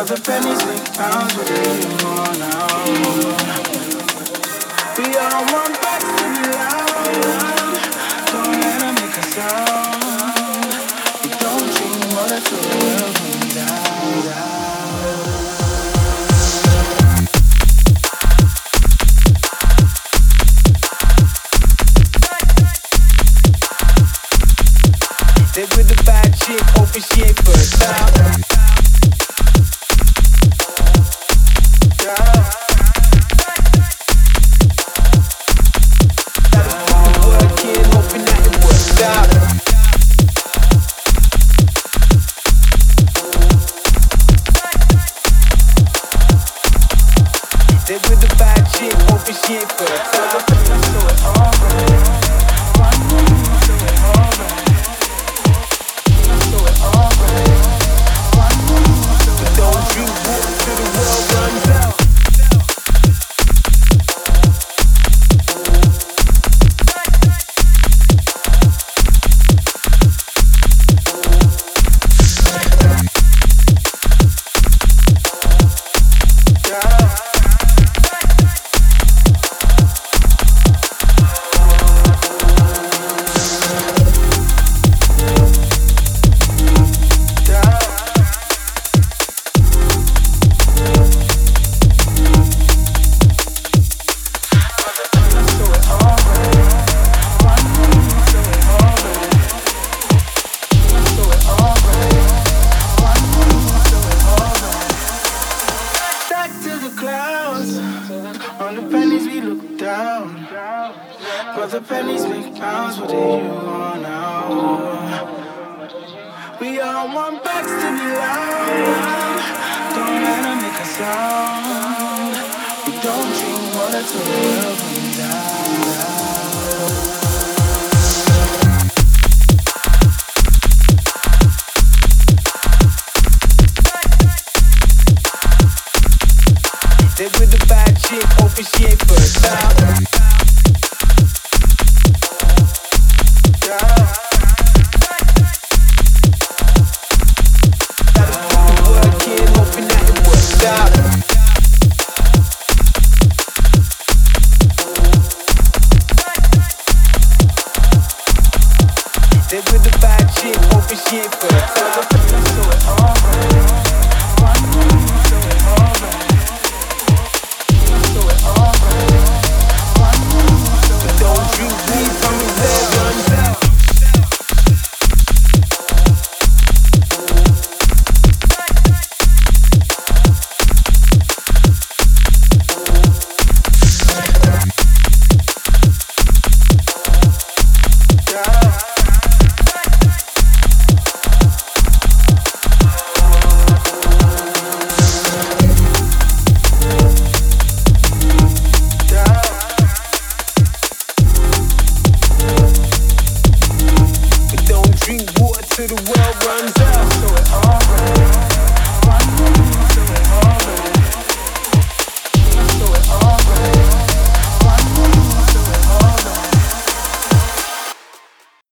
But the pennies make pounds, what do you want now? We all want backs to be loud. Don't let them make a sound. We don't dream what I feel the world going down, down. They with the bad chick, hoping she ain't first out. Working, hoping that it works out. They with the bad chick, hoping she ain't first out. So it's alright. So it's alright. On the pennies we look down, but the pennies make pounds. What do you want now? We all want backs to be loud. Don't let them make a sound. We don't dream what it's the world going down, down. They with the bad chick, hoping she ain't first out.